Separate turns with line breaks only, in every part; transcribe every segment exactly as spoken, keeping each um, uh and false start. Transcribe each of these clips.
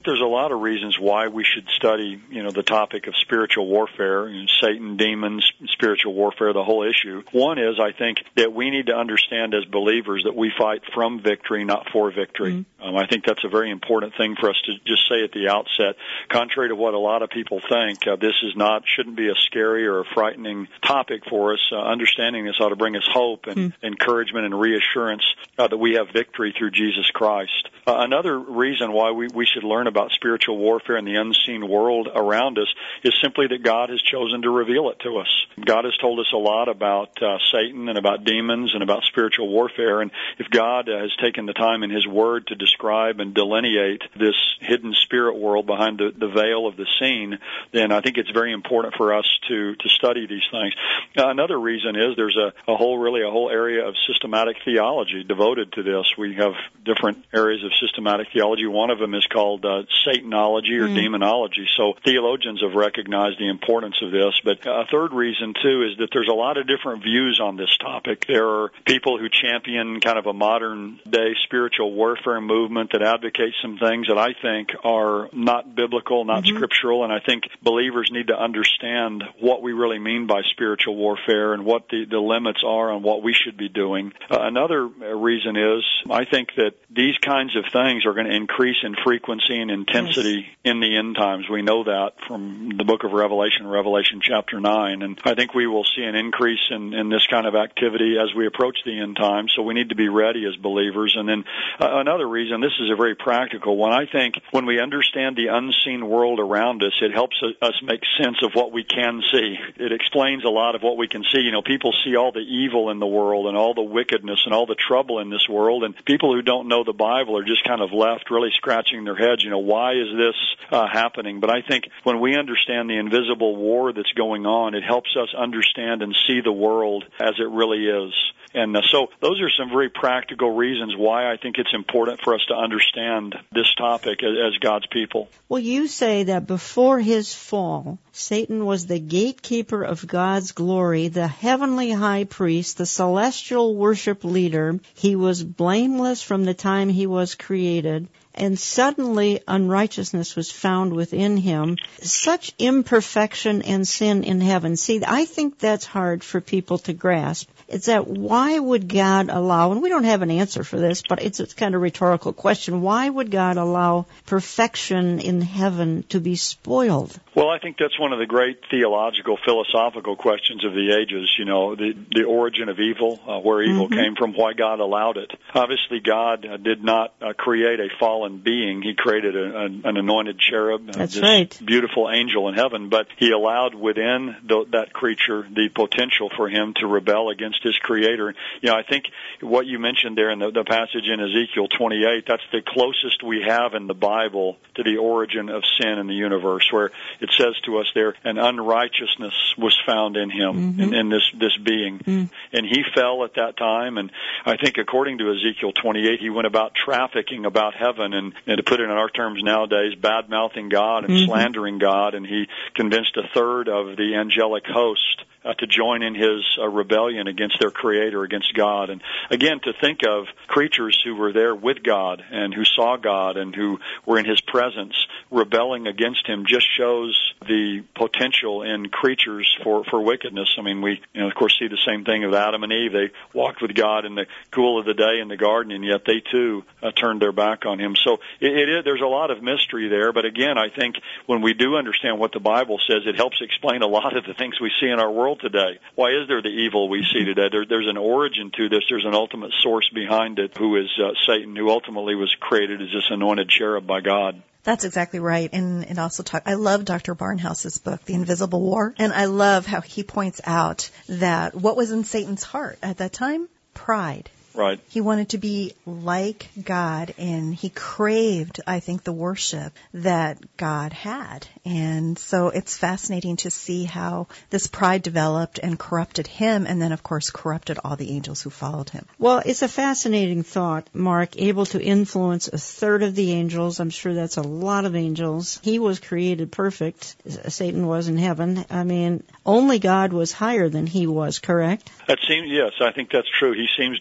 there's a lot of reasons why we should study, you know, the topic of spiritual warfare, you know, Satan, demons, spiritual warfare, the whole issue. One is, I think, that we need to understand as believers that we fight from victory, not for victory. Mm-hmm. Um, I think that's a very important thing for us to just say at the outset. Contrary to what a lot of people think, uh, this is not, shouldn't be a scary or a frightening topic for us. Uh, understanding this ought to bring us hope and mm-hmm. encouragement and reassurance uh, that we have victory through Jesus Christ. Uh, another reason why we, we should learn about spiritual warfare and the unseen world around us is simply that God has chosen to reveal it to us. God has told us a lot about uh, Satan and about demons and about spiritual warfare, and if God uh, has taken the time in His Word to describe and delineate this hidden spirit world behind the, the veil of the scene, then I think it's very important for us to, to study these things. Uh, another reason is there's a, a whole, really a whole area of systematic theology devoted to this. We have different areas of systematic theology. One of them is called uh, Satanology or mm. demonology. So theologians have recognized the importance of this. But a third reason, too, is that there's a lot of different views on this topic. There are people who champion kind of a modern-day spiritual warfare movement that advocates some things that I think are not biblical, not mm-hmm. scriptural, and I think believers need to understand what we really mean by spiritual warfare and what the, the limits are on what we should be doing. Uh, another reason is I think that these kinds of things are going to increase in frequency and intensity yes. in the end times. We know that from the book of Revelation, Revelation chapter nine, and I think we will see an increase in, in this kind of activity as we approach the end times, so we need to be ready as believers. And then uh, another reason, this is a very practical one, I think when we understand the unseen world around us, it helps us make sense of what we can see. It explains a lot of what we can see. You know, people see all the evil in the world and all the wickedness and all the trouble in this world, and people who don't know the Bible are just kind of left really scratching their heads, you know, why is this uh, happening? But I think when we understand the invisible war that's going on, it helps us understand and see the world as it really is. And uh, so those are some very practical reasons why I think it's important for us to understand this topic as, as God's people.
Well, you say that before his fall, Satan was the gatekeeper of God's glory, the heavenly high priest, the celestial worship leader. He was blameless from the time he was created, and suddenly unrighteousness was found within him. Such imperfection and sin in heaven. See, I think that's hard for people to grasp. It's that why would God allow, and we don't have an answer for this, but it's a kind of rhetorical question, why would God allow perfection in heaven to be spoiled?
Well, I think that's one of the great theological, philosophical questions of the ages, you know, the, the origin of evil, uh, where evil mm-hmm. came from, why God allowed it. Obviously, God uh, did not uh, create a fallen being. He created a, a, an anointed cherub, uh,
that's
this
right.
beautiful angel in heaven, but he allowed within the, that creature the potential for him to rebel against his creator. You know, I think what you mentioned there in the, the passage in Ezekiel twenty-eight, that's the closest we have in the Bible to the origin of sin in the universe, where it says to us there, an unrighteousness was found in him, mm-hmm. in, in this, this being. Mm-hmm. And he fell at that time, and I think according to Ezekiel twenty-eight, he went about trafficking about heaven, and, and to put it in our terms nowadays, bad-mouthing God and mm-hmm. slandering God, and he convinced a third of the angelic host Uh, to join in his uh, rebellion against their Creator, against God. And again, to think of creatures who were there with God and who saw God and who were in His presence rebelling against Him just shows the potential in creatures for, for wickedness. I mean, we, you know, of course, see the same thing of Adam and Eve. They walked with God in the cool of the day in the garden, and yet they too uh, turned their back on Him. So it, it is, there's a lot of mystery there. But again, I think when we do understand what the Bible says, it helps explain a lot of the things we see in our world today. Why is there the evil we see today? There, there's an origin to this. There's an ultimate source behind it, who is uh, Satan, who ultimately was created as this anointed cherub by God.
That's exactly right. And and also talk, I love Doctor Barnhouse's book, The Invisible War. And I love how he points out that what was in Satan's heart at that time? Pride.
Right.
He wanted to be like God, and he craved, I think, the worship that God had. And so it's fascinating to see how this pride developed and corrupted him, and then, of course, corrupted all the angels who followed him.
Well, it's a fascinating thought, Mark, able to influence a third of the angels. I'm sure that's a lot of angels. He was created perfect. Satan was in heaven. I mean, only God was higher than he was, correct?
That seems, yes, I think that's true. He seems to have been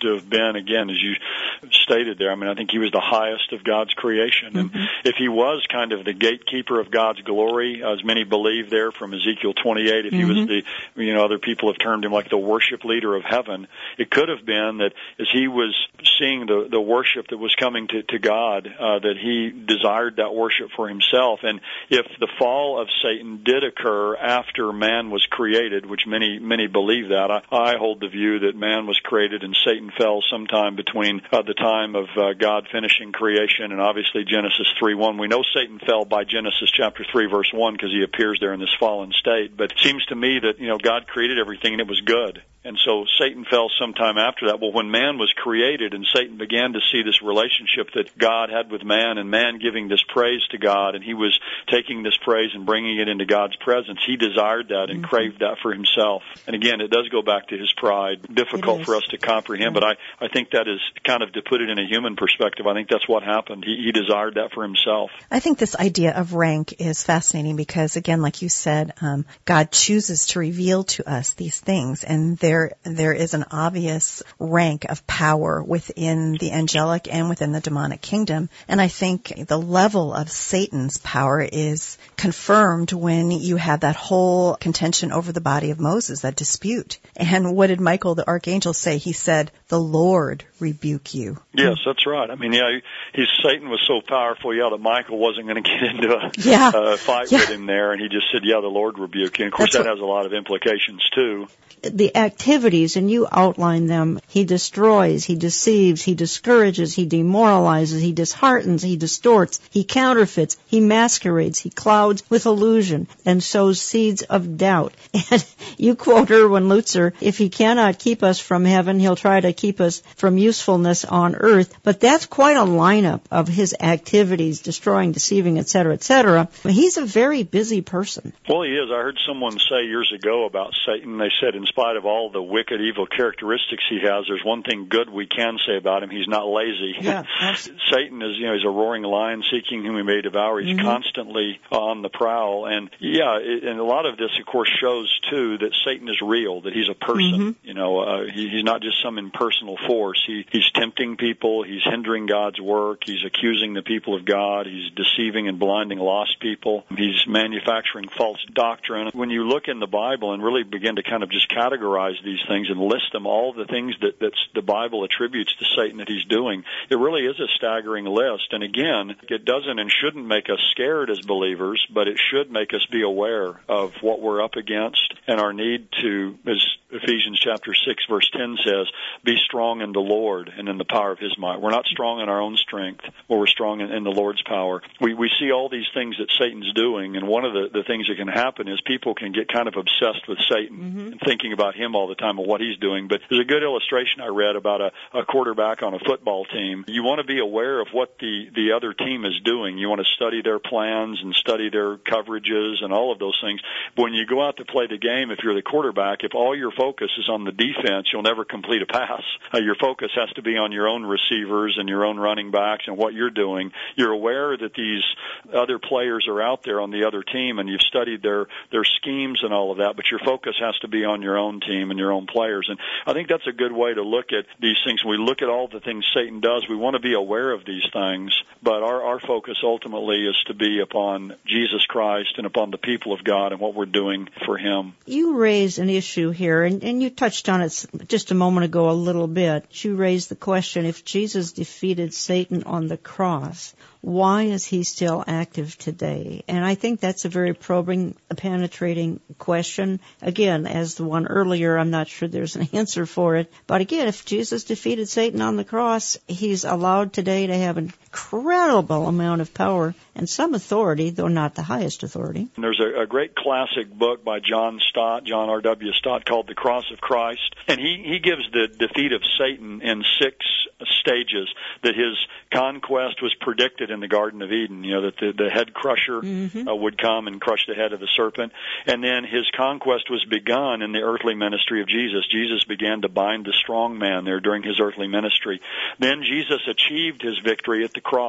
been, again, as you stated there, I mean, I think he was the highest of God's creation. Mm-hmm. And if he was kind of the gatekeeper of God's glory, as many believe there from Ezekiel twenty-eight, if mm-hmm. he was the, you know, other people have termed him like the worship leader of heaven, it could have been that as he was seeing the, the worship that was coming to, to God, uh, that he desired that worship for himself. And if the fall of Satan did occur after man was created, which many, many believe that, I, I hold the view that man was created and Satan fell sometime between uh, the time of uh, God finishing creation and obviously Genesis three one. We know Satan fell by Genesis chapter three verse one because he appears there in this fallen state. But it seems to me that, you know, God created everything and it was good. And so Satan fell sometime after that. Well, when man was created and Satan began to see this relationship that God had with man and man giving this praise to God, and he was taking this praise and bringing it into God's presence, he desired that and mm-hmm. craved that for himself. And again, it does go back to his pride. Difficult for us to comprehend, yeah. but I, I think that is kind of, to put it in a human perspective, I think that's what happened. He, he desired that for himself.
I think this idea of rank is fascinating because, again, like you said, um, God chooses to reveal to us these things, and there There is an obvious rank of power within the angelic and within the demonic kingdom. And I think the level of Satan's power is confirmed when you have that whole contention over the body of Moses, that dispute. And what did Michael the archangel say? He said, "The Lord rebuke you."
Yes, that's right. I mean, yeah, he, Satan was so powerful, yeah, that Michael wasn't going to get into a,
yeah.
a fight
yeah.
with him there. And he just said, yeah, the Lord rebuke you. And of course,
that's
that
what,
has a lot of implications, too.
The activities, and you outline them, he destroys, he deceives, he discourages, he demoralizes, he disheartens, he distorts, he counterfeits, he masquerades, he clouds with illusion, and sows seeds of doubt. And you quote Erwin Lutzer, if he cannot keep us from heaven, he'll try to keep us from usefulness on earth. But that's quite a lineup of his activities, destroying, deceiving, et cetera, et cetera. He's a very busy person.
Well, he is. I heard someone say years ago about Satan, they said, in spite of all the wicked, evil characteristics he has, there's one thing good we can say about him: he's not lazy.
Yeah,
Satan is, you know, he's a roaring lion seeking whom he may devour. He's mm-hmm. constantly on the prowl. And yeah, it, and a lot of this, of course, shows too that Satan is real, that he's a person. Mm-hmm. You know, uh, he, he's not just some impersonal force. He, he's tempting people. He's hindering God's work. He's accusing the people of God. He's deceiving and blinding lost people. He's manufacturing false doctrine. When you look in the Bible and really begin to kind of just categorize these things and list them, all the things that that's the Bible attributes to Satan that he's doing, it really is a staggering list. And again, it doesn't and shouldn't make us scared as believers, but it should make us be aware of what we're up against and our need to, as Ephesians chapter six verse ten says, be strong in the Lord and in the power of his might. We're not strong in our own strength, but we're strong in, in the Lord's power. We we see all these things that Satan's doing, and one of the, the things that can happen is people can get kind of obsessed with Satan mm-hmm. and thinking about him all the time and what he's doing. But there's a good illustration I read about a, a quarterback on a football team. You want to be aware of what the, the other team is doing. You want to study their plans and study their coverages and all of those things. But when you go out to play the game, if you're the quarterback, if all your focus is on the defense, you'll never complete a pass. Uh, your focus has to be on your own receivers and your own running backs and what you're doing. You're aware that these other players are out there on the other team, and you've studied their, their schemes and all of that, but your focus has to be on your own team and your own players. And I think that's a good way to look at these things. When we look at all the things Satan does, we want to be aware of these things, but our, our focus ultimately is to be upon Jesus Christ and upon the people of God and what we're doing for him.
You raise an issue here, and, and you touched on it just a moment ago a little bit. You raised the question, if Jesus defeated Satan on the cross, why is he still active today? And I think that's a very probing, penetrating question. Again, as the one earlier, I'm not sure there's an answer for it. But again, if Jesus defeated Satan on the cross, he's allowed today to have an incredible amount of power and some authority, though not the highest authority.
And there's a, a great classic book by John Stott, John R W Stott, called The Cross of Christ. And he, he gives the defeat of Satan in six stages. That his conquest was predicted in the Garden of Eden, you know, that the, the head crusher mm-hmm. uh, would come and crush the head of the serpent. And then his conquest was begun in the earthly ministry of Jesus. Jesus began to bind the strong man there during his earthly ministry. Then Jesus achieved his victory at the cross.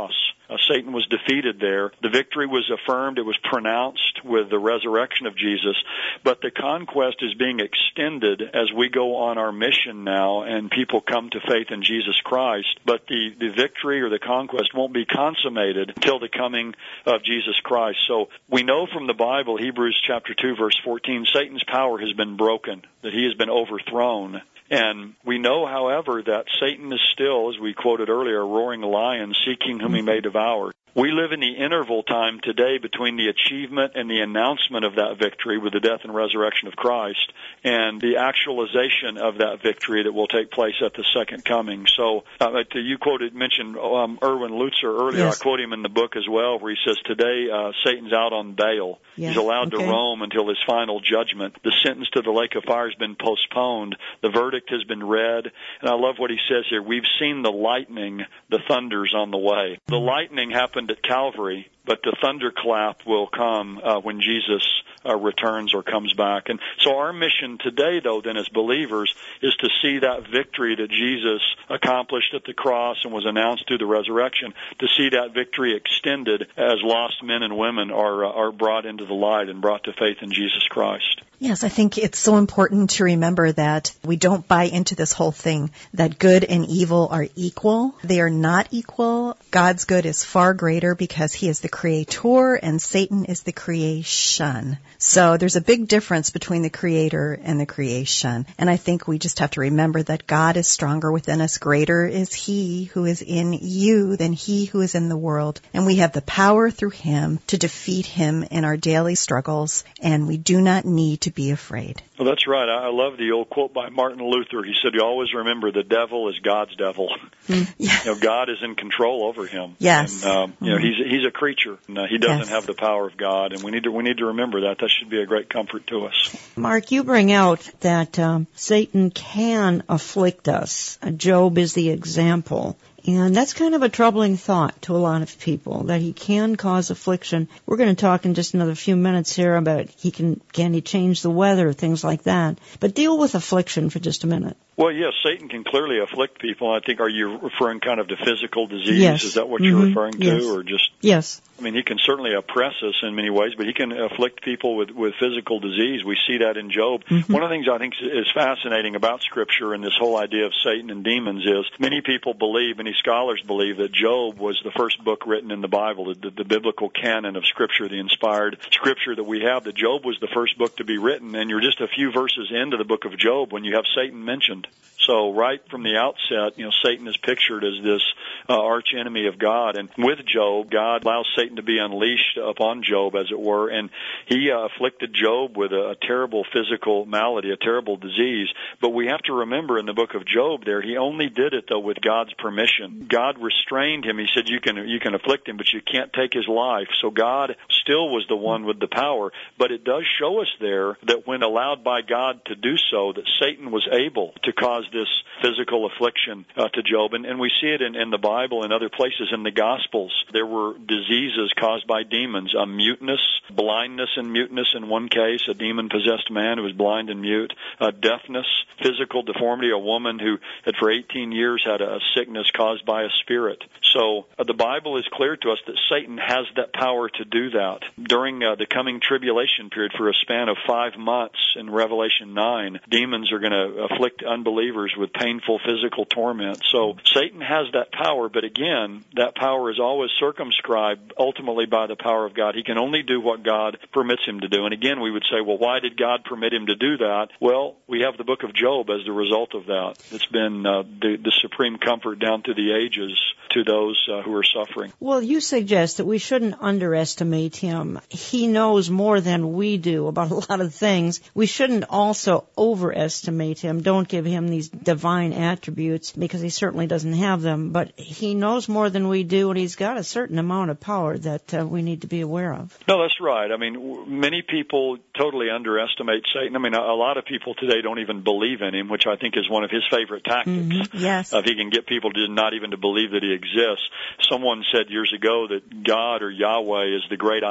Uh, Satan was defeated there. The victory was affirmed. It was pronounced with the resurrection of Jesus. But the conquest is being extended as we go on our mission now and people come to faith in Jesus Christ. But the, the victory or the conquest won't be consummated until the coming of Jesus Christ. So we know from the Bible, Hebrews chapter two, verse fourteen, Satan's power has been broken, that he has been overthrown. And we know, however, that Satan is still, as we quoted earlier, a roaring lion seeking whom he may devour. We live in the interval time today between the achievement and the announcement of that victory with the death and resurrection of Christ and the actualization of that victory that will take place at the second coming. So uh, you quoted, mentioned um, Erwin Lutzer earlier. Yes. I quote him in the book as well, where he says, today uh, Satan's out on bail. Yeah. He's allowed okay. to roam until his final judgment. The sentence to the lake of fire has been postponed. The verdict has been read. And I love what he says here. We've seen the lightning, the thunder's on the way. The lightning happened at Calvary, but the thunderclap will come uh, when Jesus uh, returns or comes back. And so our mission today, though, then as believers, is to see that victory that Jesus accomplished at the cross and was announced through the resurrection, to see that victory extended as lost men and women are uh, are brought into the light and brought to faith in Jesus Christ.
Yes, I think it's so important to remember that we don't buy into this whole thing that good and evil are equal. They are not equal. God's good is far greater because he is the creator and Satan is the creation. So there's a big difference between the creator and the creation. And I think we just have to remember that God is stronger within us. Greater is he who is in you than he who is in the world. And we have the power through him to defeat him in our daily struggles. And we do not need to be afraid.
Well, that's right. I love the old quote by Martin Luther. He said, you always remember the devil is God's devil. Mm, yeah. You know, God is in control over him.
Yes.
And, um, you know,
mm.
he's he's a creature. And, uh, he doesn't
yes.
have the power of God, and we need to we need to remember that. That should be a great comfort to us.
Mark, you bring out that um, Satan can afflict us. Job is the example. And that's kind of a troubling thought to a lot of people, that he can cause affliction. We're going to talk in just another few minutes here about he can, can he change the weather, things like that. But deal with affliction for just a minute.
Well, yes, Satan can clearly afflict people. I think, are you referring kind of to physical disease?
Yes.
Is that what
mm-hmm.
you're referring to?
Yes.
Or just?
Yes.
I mean, he can certainly oppress us in many ways, but he can afflict people with, with physical disease. We see that in Job. Mm-hmm. One of the things I think is fascinating about Scripture and this whole idea of Satan and demons is many people believe, many scholars believe, that Job was the first book written in the Bible, the, the biblical canon of Scripture, the inspired Scripture that we have, that Job was the first book to be written, and you're just a few verses into the book of Job when you have Satan mentioned. So right from the outset, you know, Satan is pictured as this uh, arch enemy of God. And with Job, God allows Satan to be unleashed upon Job, as it were. And he uh, afflicted Job with a, a terrible physical malady, a terrible disease. But we have to remember in the book of Job there, he only did it, though, with God's permission. God restrained him. He said, you can, you can afflict him, but you can't take his life. So God still was the one with the power. But it does show us there that when allowed by God to do so, that Satan was able to cause this physical affliction uh, to Job. And, and we see it in, in the Bible and other places in the Gospels. There were diseases caused by demons, a muteness, blindness and muteness in one case, a demon-possessed man who was blind and mute, uh, deafness, physical deformity, a woman who had for eighteen years had a, a sickness caused by a spirit. So uh, the Bible is clear to us that Satan has that power to do that. During uh, the coming tribulation period for a span of five months in Revelation nine, demons are going to afflict unbelievers with painful physical torment. So Satan has that power, but again, that power is always circumscribed ultimately by the power of God. He can only do what God permits him to do. And again, we would say, well, why did God permit him to do that? Well, we have the book of Job as the result of that. It's been uh, the, the supreme comfort down through the ages to those uh, who are suffering.
Well, you suggest that we shouldn't underestimate him. He knows more than we do about a lot of things. We shouldn't also overestimate him. Don't give him these divine attributes, because he certainly doesn't have them. But he knows more than we do, and he's got a certain amount of power that uh, we need to be aware of.
No, that's right. I mean, w- many people totally underestimate Satan. I mean, a, a lot of people today don't even believe in him, which I think is one of his favorite tactics.
Mm-hmm. Yes.
Uh, if he can get people to not even to believe that he exists. Someone said years ago that God or Yahweh is the great I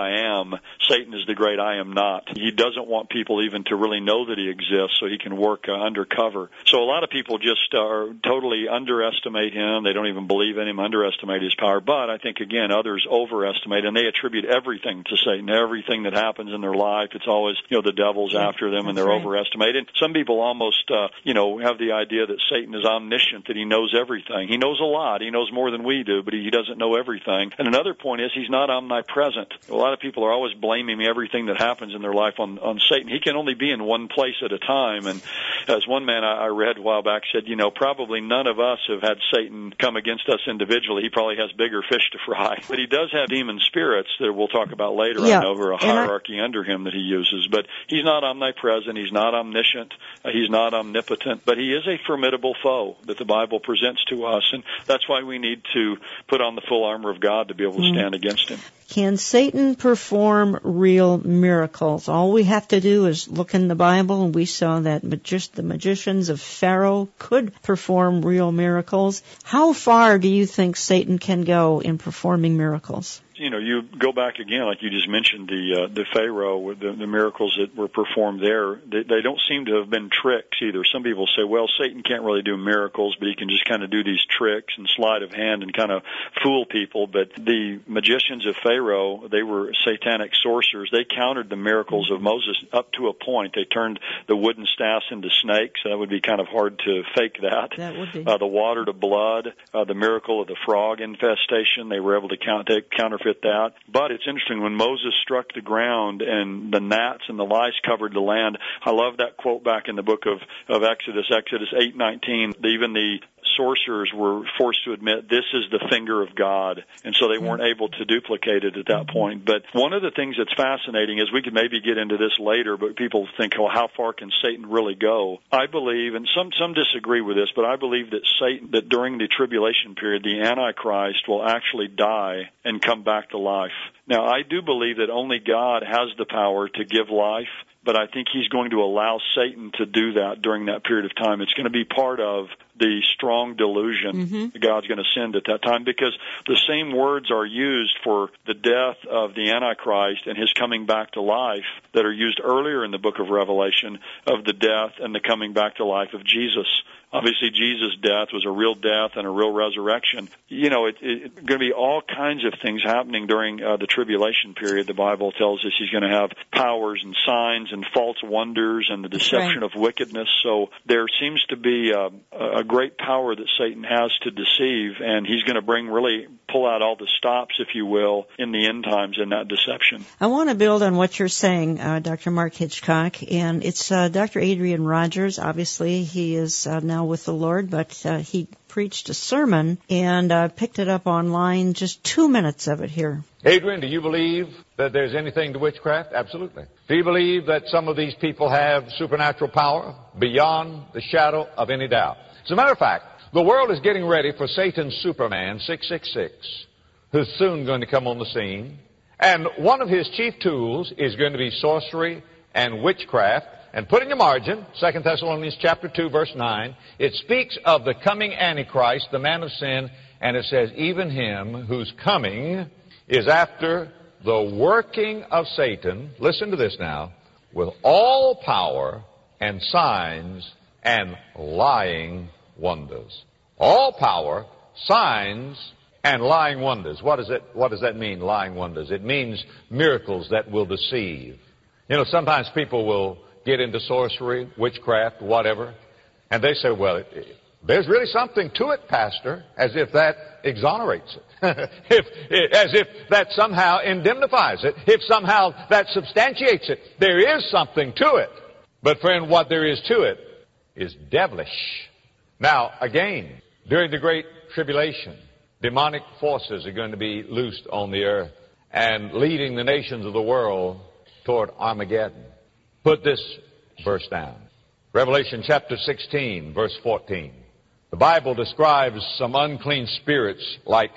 I am. Satan is the great I am not. He doesn't want people even to really know that he exists so he can work uh, undercover. So a lot of people just are totally underestimate him. They don't even believe in him, underestimate his power. But I think, again, others overestimate, and they attribute everything to Satan. Everything that happens in their life, it's always, you know, the devil's
yeah,
after them, and they're
right.
overestimated. Some people almost, uh, you know, have the idea that Satan is omniscient, that he knows everything. He knows a lot. He knows more than we do, but he doesn't know everything. And another point is he's not omnipresent. A lot of people are always blaming everything that happens in their life on, on Satan. He can only be in one place at a time. And as one man I, I read a while back said, you know, probably none of us have had Satan come against us individually. He probably has bigger fish to fry. But he does have demon spirits that we'll talk about later
yeah.
on, over a hierarchy I... under him that he uses. But he's not omnipresent. He's not omniscient. Uh, he's not omnipotent. But he is a formidable foe that the Bible presents to us. And that's why we need to put on the full armor of God to be able to stand mm. against him.
Can Satan perform real miracles? All we have to do is look in the Bible, and we saw that magis- the magicians of Pharaoh could perform real miracles. How far do you think Satan can go in performing miracles?
You know, you go back again, like you just mentioned, the uh, the Pharaoh, with the, the miracles that were performed there. They, they don't seem to have been tricks either. Some people say, well, Satan can't really do miracles, but he can just kind of do these tricks and sleight of hand and kind of fool people. But the magicians of Pharaoh, they were satanic sorcerers. They countered the miracles of Moses up to a point. They turned the wooden staffs into snakes. That would be kind of hard to fake that.
That would be.
Uh, the water to blood, uh, the miracle of the frog infestation, they were able to count, they counterfeit that. But it's interesting, when Moses struck the ground and the gnats and the lice covered the land, I love that quote back in the book of, of Exodus, Exodus eight nineteen. Even the sorcerers were forced to admit this is the finger of God, and so they weren't able to duplicate it at that point. But one of the things that's fascinating is, we could maybe get into this later, but people think, well, how far can Satan really go? I believe, and some some disagree with this, but I believe that Satan, that during the tribulation period, the Antichrist will actually die and come back to life. Now, I do believe that only God has the power to give life, but I think he's going to allow Satan to do that during that period of time. It's going to be part of the strong delusion mm-hmm. that God's going to send at that time, because the same words are used for the death of the Antichrist and his coming back to life that are used earlier in the book of Revelation of the death and the coming back to life of Jesus. Obviously, Jesus' death was a real death and a real resurrection. You know, it's it, it, going to be all kinds of things happening during uh, the tribulation period. The Bible tells us he's going to have powers and signs and false wonders and the deception right. of wickedness. So there seems to be uh, a great power that Satan has to deceive, and he's going to bring really pull out all the stops, if you will, in the end times in that deception.
I want to build on what you're saying, uh, Doctor Mark Hitchcock, and it's uh, Doctor Adrian Rogers. Obviously, he is uh, now with the Lord, but uh, he preached a sermon and uh, picked it up online, just two minutes of it here.
Adrian, do you believe that there's anything to witchcraft? Absolutely. Do you believe that some of these people have supernatural power? Beyond the shadow of any doubt. As a matter of fact, the world is getting ready for Satan's Superman, six six six, who's soon going to come on the scene. And one of his chief tools is going to be sorcery and witchcraft. And put in your margin, Second Thessalonians chapter two, verse nine, it speaks of the coming Antichrist, the man of sin, and it says, even him whose coming is after the working of Satan, listen to this now, with all power and signs and lying wonders. All power, signs, and lying wonders. What does it, what does that mean, lying wonders? It means miracles that will deceive. You know, sometimes people will get into sorcery, witchcraft, whatever, and they say, well, it, it, there's really something to it, Pastor, as if that exonerates it, if, it, as if that somehow indemnifies it, if somehow that substantiates it. There is something to it. But friend, what there is to it is devilish. Now, again, during the Great Tribulation, demonic forces are going to be loosed on the earth and leading the nations of the world toward Armageddon. Put this verse down. Revelation chapter sixteen, verse fourteen. The Bible describes some unclean spirits like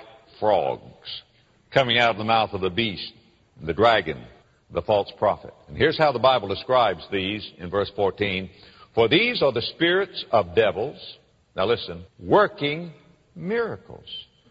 frogs coming out of the mouth of the beast, the dragon, the false prophet. And here's how the Bible describes these in verse fourteen. For these are the spirits of devils, now listen, working miracles.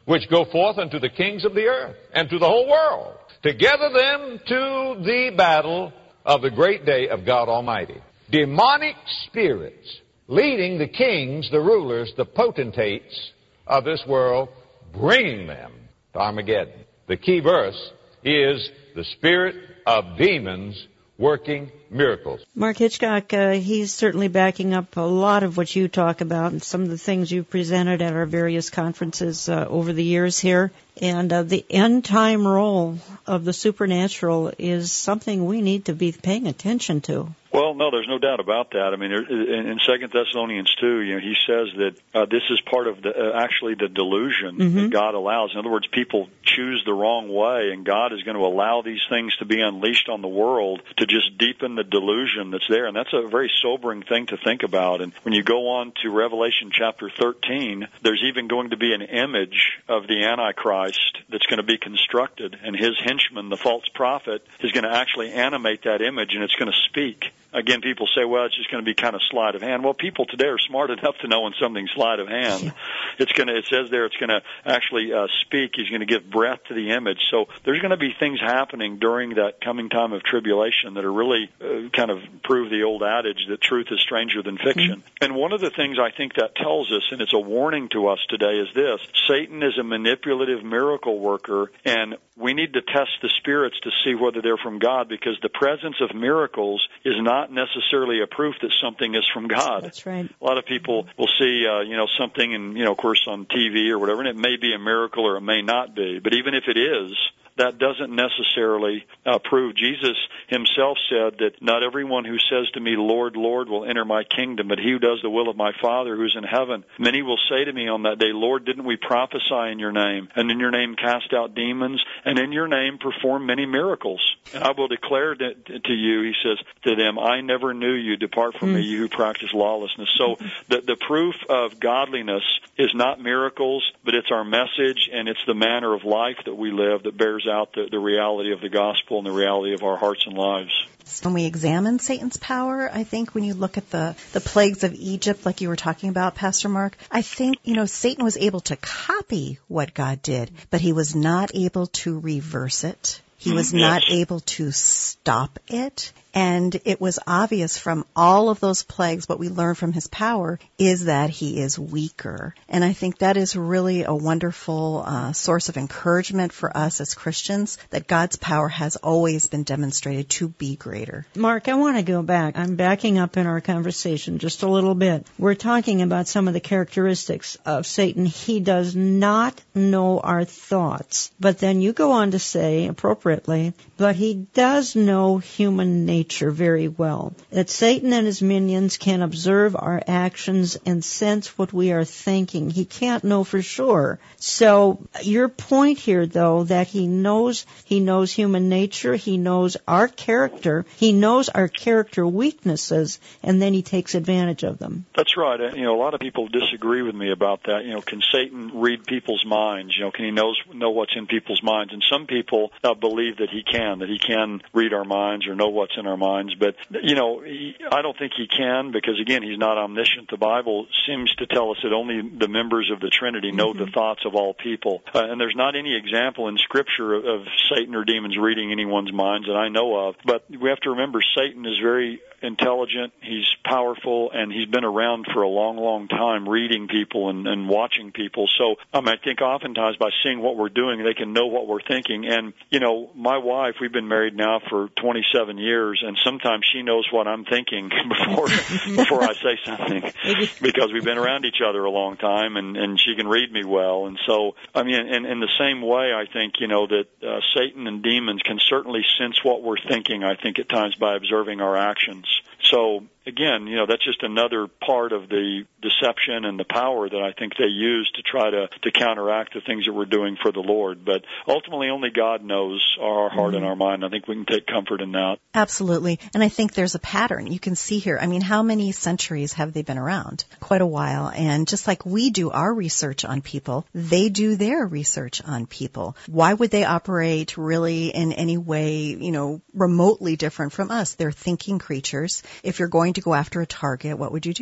which go forth unto the kings of the earth and to the whole world, to gather them to the battle of the great day of God Almighty. Demonic spirits leading the kings, the rulers, the potentates of this world, bringing them to Armageddon. The key verse is the spirit of demons working miracles.
Mark Hitchcock, uh, he's certainly backing up a lot of what you talk about and some of the things you've presented at our various conferences uh, over the years here. And uh, the end-time role of the supernatural is something we need to be paying attention to.
Well, no, there's no doubt about that. I mean, in Second Thessalonians two, you know, he says that uh, this is part of the uh, actually the delusion mm-hmm. that God allows. In other words, people choose the wrong way, and God is going to allow these things to be unleashed on the world to just deepen the delusion that's there. And that's a very sobering thing to think about. And when you go on to Revelation chapter thirteen, there's even going to be an image of the Antichrist that's going to be constructed, and his henchman, the false prophet, is going to actually animate that image, and it's going to speak. Again, people say, well, it's just going to be kind of sleight of hand. Well, people today are smart enough to know when something's sleight of hand. Yeah. It's going to, it says there, it's going to actually uh, speak. He's going to give breath to the image. So there's going to be things happening during that coming time of tribulation that are really uh, kind of prove the old adage that truth is stranger than fiction. Mm-hmm. And one of the things I think that tells us, and it's a warning to us today, is this: Satan is a manipulative miracle worker, and we need to test the spirits to see whether they're from God, because the presence of miracles is not necessarily a proof that something is from God.
That's right.
A lot of people will see, uh, you know, something, and you know, of course, on T V or whatever, and it may be a miracle or it may not be. But even if it is, that doesn't necessarily uh, prove. Jesus himself said that not everyone who says to me, Lord, Lord, will enter my kingdom, but he who does the will of my Father who's in heaven. Many will say to me on that day, Lord, didn't we prophesy in your name, and in your name cast out demons, and in your name perform many miracles? And I will declare to, to you, he says to them, I never knew you. Depart from mm. me, you who practice lawlessness. So the, the proof of godliness is not miracles, but it's our message, and it's the manner of life that we live that bears out the, the reality of the gospel and the reality of our hearts and lives.
When we examine Satan's power, I think when you look at the, the plagues of Egypt, like you were talking about, Pastor Mark, I think, you know, Satan was able to copy what God did, but he was not able to reverse it. He was yes. not able to stop it. And it was obvious from all of those plagues, what we learn from his power is that he is weaker. And I think that is really a wonderful uh, source of encouragement for us as Christians, that God's power has always been demonstrated to be greater.
Mark, I want to go back. I'm backing up in our conversation just a little bit. We're talking about some of the characteristics of Satan. He does not know our thoughts. But then you go on to say, appropriately, but he does know human nature very well. That Satan and his minions can observe our actions and sense what we are thinking. He can't know for sure. So your point here, though, that he knows he knows human nature, he knows our character, he knows our character weaknesses, and then he takes advantage of them.
That's right. You know, a lot of people disagree with me about that. You know, can Satan read people's minds? You know, can he knows know what's in people's minds? And some people uh, believe that he can, that he can read our minds or know what's in our minds. But, you know, he, I don't think he can, because, again, he's not omniscient. The Bible seems to tell us that only the members of the Trinity know mm-hmm. the thoughts of all people. Uh, and there's not any example in Scripture of, of Satan or demons reading anyone's minds that I know of. But we have to remember Satan is very intelligent, he's powerful, and he's been around for a long, long time reading people and, and watching people. So um, I think oftentimes by seeing what we're doing, they can know what we're thinking. And, you know, my wife, we've been married now for twenty-seven years, and sometimes she knows what I'm thinking before before I say something, because we've been around each other a long time, and, and she can read me well. And so, I mean, in, in the same way, I think, you know, that uh, Satan and demons can certainly sense what we're thinking, I think, at times by observing our actions. So, again, you know, that's just another part of the deception and the power that I think they use to try to, to counteract the things that we're doing for the Lord. But ultimately, only God knows our heart mm-hmm. and our mind. I think we can take comfort in that.
Absolutely. And I think there's a pattern you can see here. I mean, how many centuries have they been around? Quite a while. And just like we do our research on people, they do their research on people. Why would they operate really in any way, you know, remotely different from us? They're thinking creatures. If you're going to go after a target, what would you do? You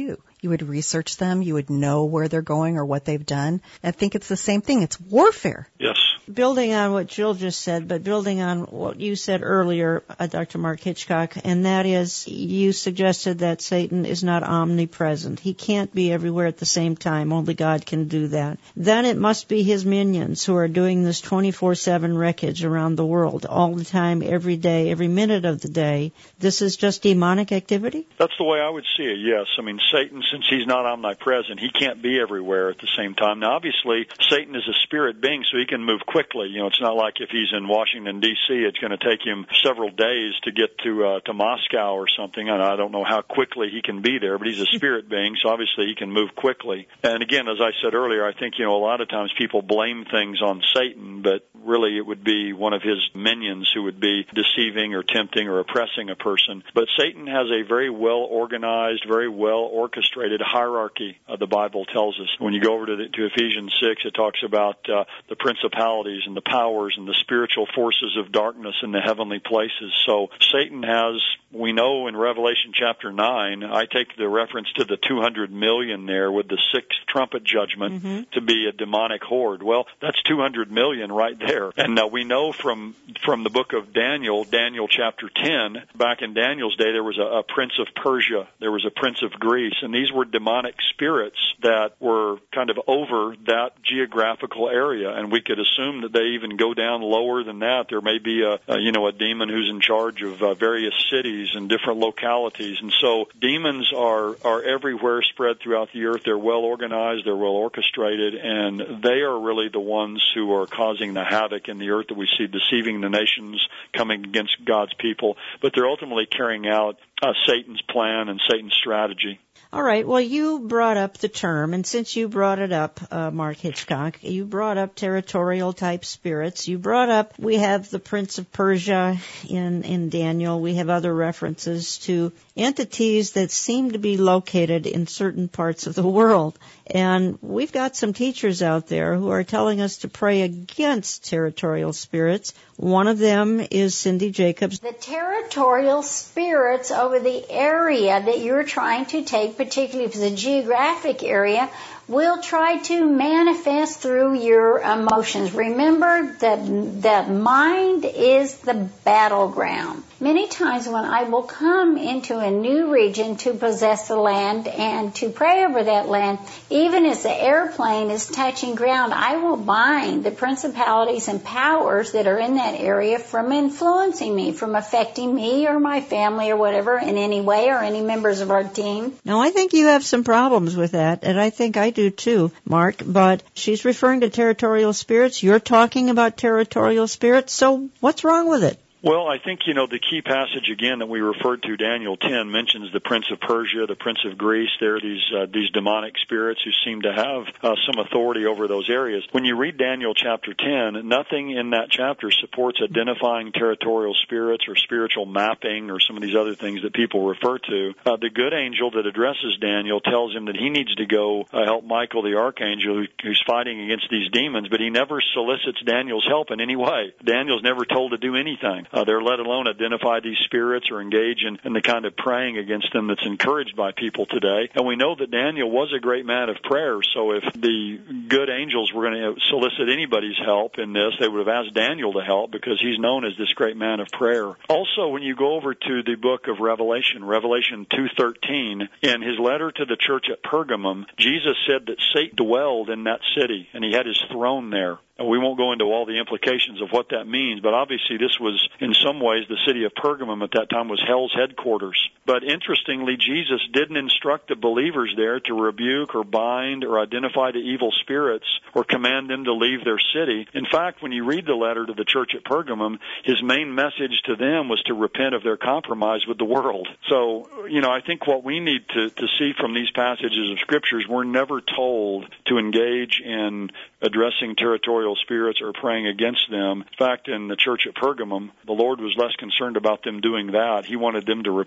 You would research them. You would know where they're going or what they've done. I think it's the same thing. It's warfare.
Yes.
Building on what Jill just said, but building on what you said earlier, uh, Doctor Mark Hitchcock, and that is you suggested that Satan is not omnipresent. He can't be everywhere at the same time. Only God can do that. Then it must be his minions who are doing this twenty-four seven wreckage around the world all the time, every day, every minute of the day. This is just demonic activity?
That's the way I would see it, yes. I mean, Satan, since he's not omnipresent, he can't be everywhere at the same time. Now, obviously, Satan is a spirit being, so he can move quickly. You know, it's not like if he's in Washington, D C, it's going to take him several days to get to uh, to Moscow or something. And I don't know how quickly he can be there, but he's a spirit being, so obviously he can move quickly. And again, as I said earlier, I think, you know, a lot of times people blame things on Satan, but really it would be one of his minions who would be deceiving or tempting or oppressing a person. But Satan has a very well-organized, very well-orchestrated hierarchy, uh, the Bible tells us. When you go over to, the, to Ephesians six, it talks about uh, the principalities and the powers and the spiritual forces of darkness in the heavenly places. So Satan has, we know in Revelation chapter nine, I take the reference to the two hundred million there with the sixth trumpet judgment mm-hmm. to be a demonic horde. Well, that's two hundred million right there. And uh, we know from from the book of Daniel, Daniel chapter ten, back in Daniel's day, there was a, a prince of Persia, there was a prince of Greece, and these were demonic spirits that were kind of over that geographical area. And we could assume that they even go down lower than that. There may be a, a you know, a demon who's in charge of uh, various cities and different localities. And so demons are, are everywhere spread throughout the earth. They're well organized, they're well orchestrated, and they are really the ones who are causing the havoc in the earth that we see, deceiving the nations, coming against God's people. But they're ultimately carrying out uh, Satan's plan and Satan's strategy.
All right. Well, you brought up the term, and since you brought it up, uh, Mark Hitchcock, you brought up territorial-type spirits. You brought up, we have the Prince of Persia in, in Daniel. We have other references to entities that seem to be located in certain parts of the world. And we've got some teachers out there who are telling us to pray against territorial spirits. One of them is Cindy Jacobs.
The territorial spirits over the area that you're trying to take, particularly if it's a geographic area, will try to manifest through your emotions. Remember that that mind is the battleground. Many times when I will come into a new region to possess the land and to pray over that land, even as the airplane is touching ground, I will bind the principalities and powers that are in that area from influencing me, from affecting me or my family or whatever in any way, or any members of our team.
Now, I think you have some problems with that, and I think I do too, Mark, but she's referring to territorial spirits. You're talking about territorial spirits, so what's wrong with it?
Well, I think, you know, the key passage, again, that we referred to, Daniel ten, mentions the Prince of Persia, the Prince of Greece. There are these, uh, these demonic spirits who seem to have uh, some authority over those areas. When you read Daniel chapter ten, nothing in that chapter supports identifying territorial spirits or spiritual mapping or some of these other things that people refer to. Uh, the good angel that addresses Daniel tells him that he needs to go uh, help Michael the archangel who, who's fighting against these demons, but he never solicits Daniel's help in any way. Daniel's never told to do anything. Uh, they're let alone identify these spirits or engage in, in the kind of praying against them that's encouraged by people today. And we know that Daniel was a great man of prayer, so if the good angels were going to solicit anybody's help in this, they would have asked Daniel to help because he's known as this great man of prayer. Also, when you go over to the book of Revelation, Revelation two thirteen, in his letter to the church at Pergamum, Jesus said that Satan dwelled in that city, and he had his throne there. And we won't go into all the implications of what that means, but obviously this was, in some ways, the city of Pergamum at that time was hell's headquarters. But interestingly, Jesus didn't instruct the believers there to rebuke or bind or identify the evil spirits or command them to leave their city. In fact, when you read the letter to the church at Pergamum, his main message to them was to repent of their compromise with the world. So, you know, I think what we need to, to see from these passages of Scriptures, we're never told to engage in addressing territorial spirits or praying against them. In fact, in the church at Pergamum, the Lord was less concerned about them doing that. He wanted them to repent of their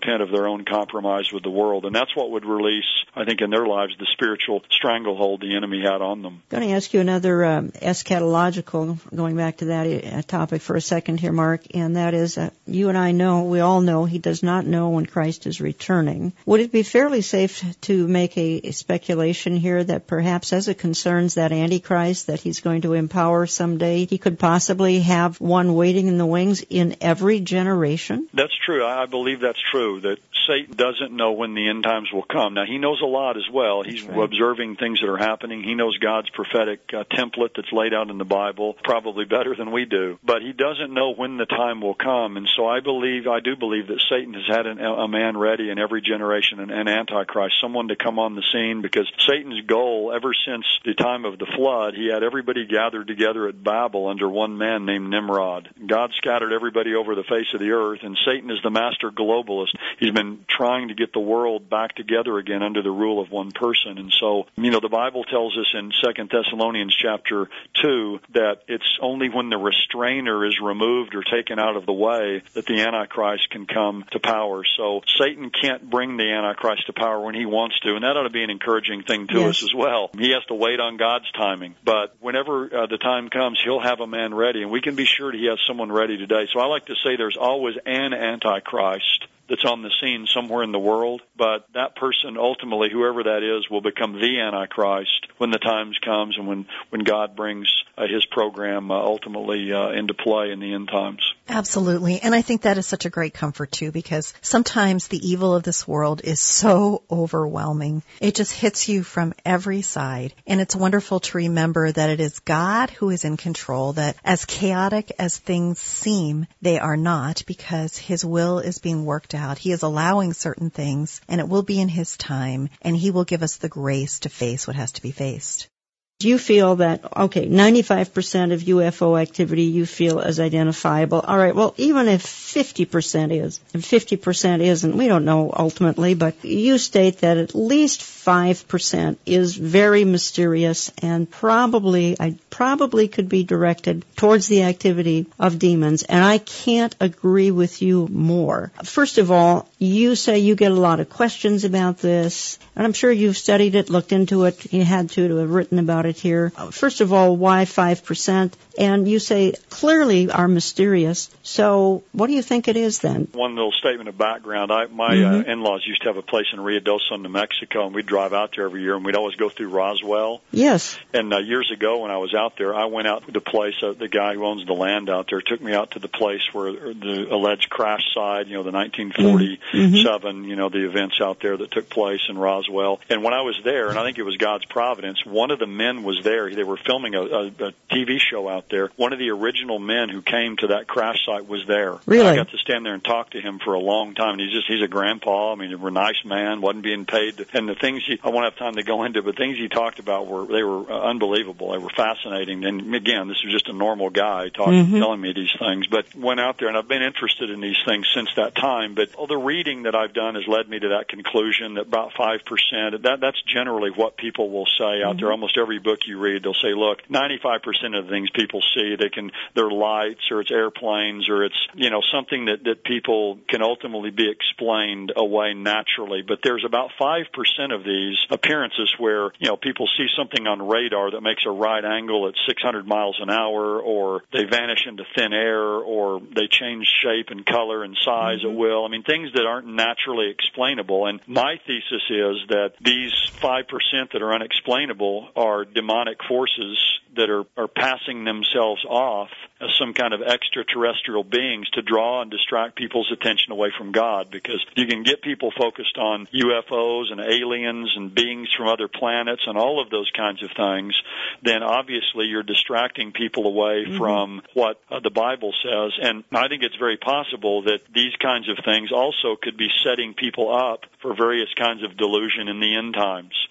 own compromise with the world. And that's what would release, I think, in their lives, the spiritual stranglehold the enemy had on them.
I'm going to ask you another um, eschatological, going back to that uh, topic for a second here, Mark, and that is, uh, you and I know, we all know, he does not know when Christ is returning. Would it be fairly safe to make a, a speculation here that perhaps as it concerns that Antichrist that he's going to empower someday, he could possibly have one waiting in the wings in every generation?
That's true. I believe that's true, that Satan doesn't know when the end times will come. Now, he knows a lot as well. He's right. observing things that are happening. He knows God's prophetic uh, template that's laid out in the Bible, probably better than we do. But he doesn't know when the time will come. And so I believe, I do believe that Satan has had an, a man ready in every generation, an, an Antichrist, someone to come on the scene, because Satan's goal, ever since the time of the flood, he had everybody gathered together at Babel under one man named Nimrod. God scattered everybody over the face of the earth, and Satan is the master globalist. He's been trying to get the world back together again under the rule of one person. And so, you know, the Bible tells us in Second Thessalonians chapter two that it's only when the restrainer is removed or taken out of the way that the Antichrist can come to power. So Satan can't bring the Antichrist to power when he wants to, and that ought to be an encouraging thing to yes. us as well. He has to wait on God's timing. But whenever uh, the time comes, he'll have a man ready, and we can be sure that he has someone ready today. So I like to say there's always an Antichrist that's on the scene somewhere in the world, but that person, ultimately, whoever that is, will become the Antichrist when the times comes and when, when God brings uh, his program uh, ultimately uh, into play in the end times.
Absolutely. And I think that is such a great comfort, too, because sometimes the evil of this world is so overwhelming. It just hits you from every side. And it's wonderful to remember that it is God who is in control, that as chaotic as things seem, they are not, because his will is being worked out. He is allowing certain things, and it will be in his time, and he will give us the grace to face what has to be faced.
Do you feel that, okay, ninety-five percent of U F O activity you feel is identifiable? All right, well, even if fifty percent is, and fifty percent isn't, we don't know ultimately, but you state that at least five percent is very mysterious and probably, I probably could be directed towards the activity of demons, and I can't agree with you more. First of all, you say you get a lot of questions about this, and I'm sure you've studied it, looked into it, you had to to have written about it here. First of all, why five percent? And you say clearly are mysterious. So what do you think it is then?
One little statement of background. I, my
mm-hmm.
uh, in-laws used to have a place in Ruidoso, New Mexico, and we'd drive out there every year, and we'd always go through Roswell.
Yes.
And uh, years ago when I was out there, I went out to the place, uh, the guy who owns the land out there took me out to the place where the alleged crash site, you know, the nineteen forty-seven, mm-hmm. you know, the events out there that took place in Roswell. And when I was there, and I think it was God's providence, one of the men was there. They were filming a, a, a T V show out there. One of the original men who came to that crash site was there.
Really?
I got to stand there and talk to him for a long time. And he's just, he's a grandpa. I mean, he was a nice man, wasn't being paid. To, and the things he, I won't have time to go into, but things he talked about were, they were uh, unbelievable. They were fascinating. And again, this was just a normal guy talking, mm-hmm. telling me these things. But went out there, and I've been interested in these things since that time. But all the reading that I've done has led me to that conclusion that about five percent, that, that's generally what people will say out mm-hmm. there. Almost every book you read, they'll say, look, ninety-five percent of the things people see, they can, they're lights or it's airplanes or it's, you know, something that, that people can ultimately be explained away naturally. But there's about five percent of these appearances where, you know, people see something on radar that makes a right angle at six hundred miles an hour, or they vanish into thin air, or they change shape and color and size mm-hmm. at will. I mean, things that aren't naturally explainable. And my thesis is that these five percent that are unexplainable are demonic forces that are, are passing themselves off as some kind of extraterrestrial beings to draw and distract people's attention away from God. Because you can get people focused on U F Os and aliens and beings from other planets and all of those kinds of things, then obviously you're distracting people away mm-hmm. from what uh, the Bible says. And I think it's very possible that these kinds of things also could be setting people up for various kinds of delusion in the end times.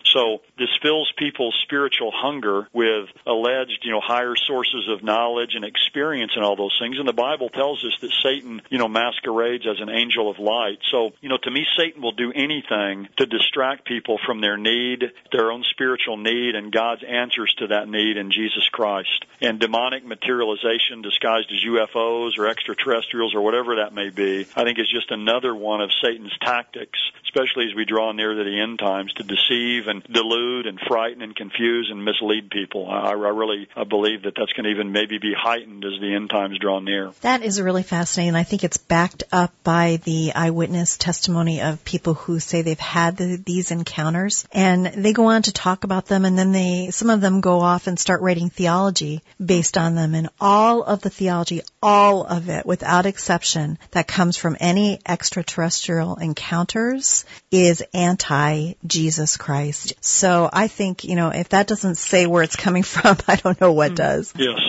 So this fills people's spiritual hunger with alleged, you know, higher sources of knowledge and experience and all those things. And the Bible tells us that Satan, you know, masquerades as an angel of light. So, you know, to me, Satan will do anything to distract people from their need, their own spiritual need, and God's answers to that need in Jesus Christ. And demonic materialization disguised as U F Os or extraterrestrials or whatever that may be, I think is just another one of Satan's tactics, especially as we draw near to the end times, to deceive and delude and frighten and confuse and mislead people. I, I really I believe that that's going to even maybe be heightened as the end times draw near.
That is really fascinating. I think it's backed up by the eyewitness testimony of people who say they've had the, these encounters, and they go on to talk about them, and then they, some of them go off and start writing theology based on them, and all of the theology, all of it, without exception, that comes from any extraterrestrial encounters is anti-Jesus Christ. So I think, you know, if that doesn't say where it's coming from, I don't know what does.
Yes.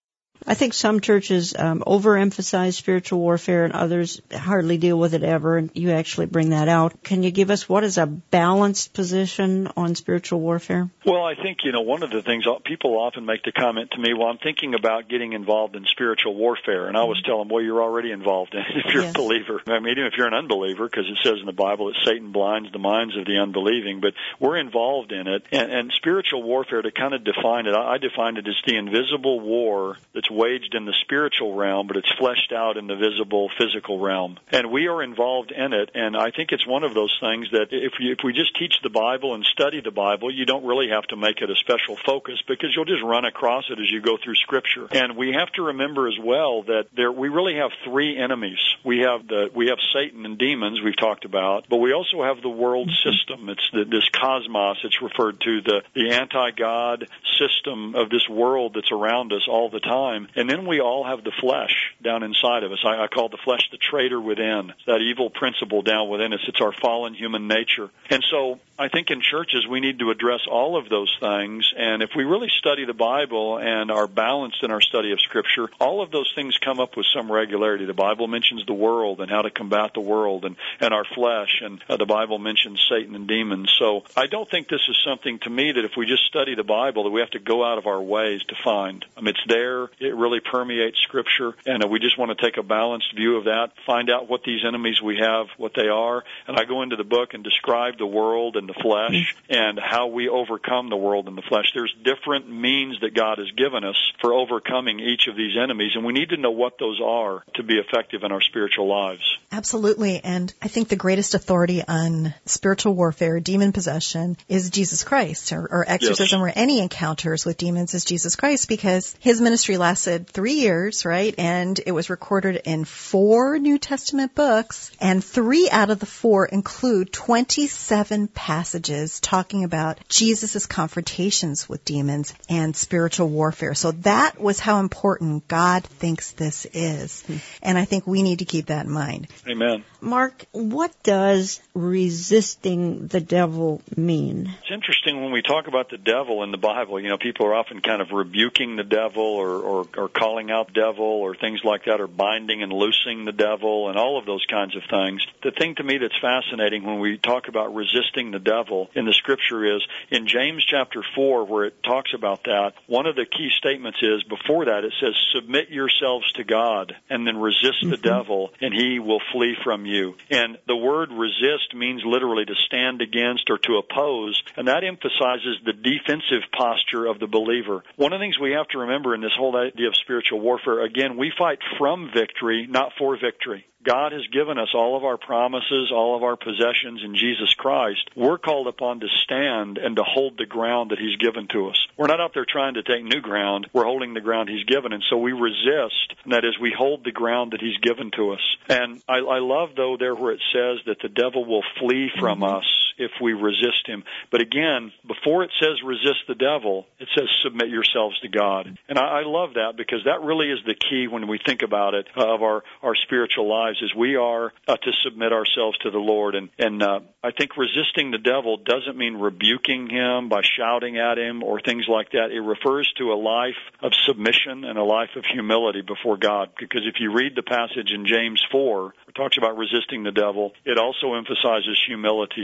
I think some churches um, overemphasize spiritual warfare and others hardly deal with it ever, and you actually bring that out. Can you give us what is a balanced position on spiritual warfare?
Well, I think, you know, one of the things people often make the comment to me, well, I'm thinking about getting involved in spiritual warfare, and I always tell them, well, you're already involved in it if you're yes. a believer. I mean, even if you're an unbeliever, because it says in the Bible that Satan blinds the minds of the unbelieving, but we're involved in it. And, and spiritual warfare, to kind of define it, I, I define it as the invisible war that's waged in the spiritual realm, but it's fleshed out in the visible physical realm. And we are involved in it, and I think it's one of those things that if, you, if we just teach the Bible and study the Bible, you don't really have to make it a special focus because you'll just run across it as you go through Scripture. And we have to remember as well that there we really have three enemies. We have the we have Satan and demons we've talked about, but we also have the world system. It's the, this cosmos. It's referred to the the anti-God system of this world that's around us all the time. And then we all have the flesh down inside of us. I, I call the flesh the traitor within. It's that evil principle down within us. It's our fallen human nature. And so I think in churches we need to address all of those things. And if we really study the Bible and are balanced in our study of Scripture, all of those things come up with some regularity. The Bible mentions the world and how to combat the world and, and our flesh. And uh, the Bible mentions Satan and demons. So I don't think this is something, to me, that if we just study the Bible, that we have to go out of our ways to find. I mean, it's there. It really permeates Scripture. And uh, we just want to take a balanced view of that, find out what these enemies we have, what they are. And I go into the book and describe the world and the flesh and how we overcome the world and the flesh. There's different means that God has given us for overcoming each of these enemies, and we need to know what those are to be effective in our spiritual lives.
Absolutely. And I think the greatest authority on spiritual warfare, demon possession, is Jesus Christ, or, or exorcism, yes. or any encounters with demons is Jesus Christ, because his ministry lasted three years, right? And it was recorded in four New Testament books, and three out of the four include twenty-seven passages talking about Jesus' confrontations with demons and spiritual warfare. So that was how important God thinks this is. Hmm. And I think we need to keep that in mind.
Amen.
Mark, what does resisting the devil mean?
It's interesting when we talk about the devil in the Bible. You know, people are often kind of rebuking the devil or, or, or calling out the devil or things like that, or binding and loosing the devil and all of those kinds of things. The thing to me that's fascinating when we talk about resisting the devil in the Scripture is in James chapter four, where it talks about that, one of the key statements is, before that it says, submit yourselves to God and then resist mm-hmm. the devil and he will flee from you. And the word resist means literally to stand against or to oppose, and that emphasizes the defensive posture of the believer. One of the things we have to remember in this whole idea of spiritual warfare, again, we fight from victory, not for victory. God has given us all of our promises, all of our possessions in Jesus Christ. We're called upon to stand and to hold the ground that he's given to us. We're not out there trying to take new ground. We're holding the ground he's given, and so we resist. And that is, we hold the ground that he's given to us. And I, I love, though, there where it says that the devil will flee from mm-hmm. us if we resist him. But again, before it says resist the devil, it says submit yourselves to God. And I, I love that, because that really is the key when we think about it uh, of our, our spiritual lives, is we are uh, to submit ourselves to the Lord. And, and uh, I think resisting the devil doesn't mean rebuking him by shouting at him or things like that. It refers to a life of submission and a life of humility before God. Because if you read the passage in James four, it talks about resisting the devil, it also emphasizes humility there.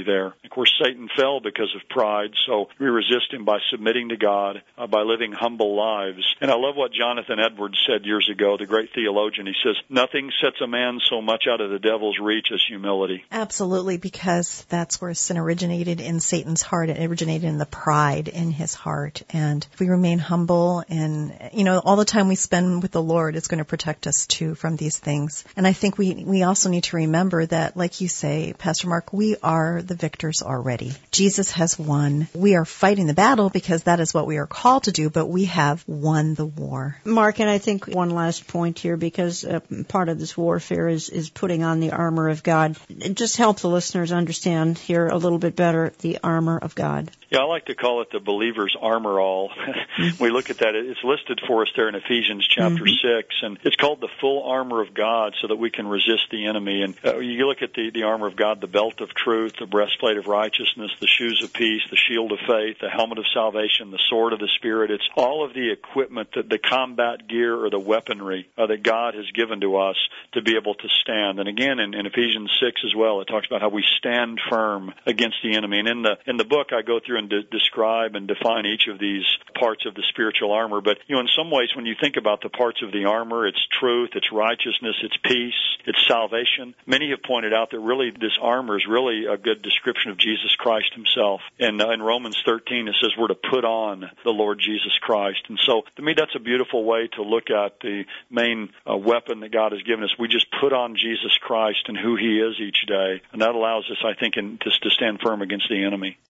Of course, Satan fell because of pride, so we resist him by submitting to God, uh, by living humble lives. And I love what Jonathan Edwards said years ago, the great theologian. He says, nothing sets a man so much out of the devil's reach as humility.
Absolutely, because that's where sin originated in Satan's heart. It originated in the pride in his heart. And if we remain humble and, you know, all the time we spend with the Lord is going to protect us too from these things. And I think we, we also need to remember that, like you say, Pastor Mark, we are the victors already. Jesus has won. We are fighting the battle because that is what we are called to do, but we have won the war.
Mark, and I think one last point here, because uh, part of this warfare is, is putting on the armor of God. Just help the listeners understand here a little bit better the armor of God.
Yeah, I like to call it the believer's armor all. We look at that. It's listed for us there in Ephesians chapter mm-hmm. six, and it's called the full armor of God so that we can resist the enemy. And uh, you look at the, the armor of God, the belt of truth, the breastplate of righteousness, the shoes of peace, the shield of faith, the helmet of salvation, the sword of the Spirit. It's all of the equipment, that the combat gear or the weaponry uh, that God has given to us to be able to stand. And again, in, in Ephesians six as well, it talks about how we stand firm against the enemy. And in the in the book, I go through and de- describe and define each of these parts of the spiritual armor. But, you know, in some ways, when you think about the parts of the armor, it's truth, it's righteousness, it's peace, it's salvation. Many have pointed out that really this armor is really a good description of Jesus Christ himself. And uh, in Romans thirteen, it says we're to put on the Lord Jesus Christ. And so, to me, that's a beautiful way to look at the main uh, weapon that God has given us. We just put on Jesus Christ and who he is each day. And that allows us, I think, in, to, to stand firm against the enemy.